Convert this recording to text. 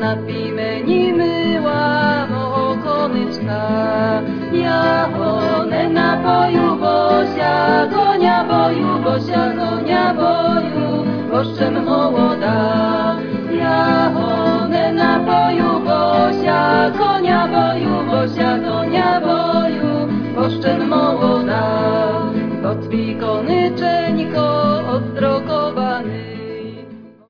napijmy myła okonyczka. Ja one napoju Bosia, konia boju, boszczem młoda. Ja one napoju Bosia, konia boju.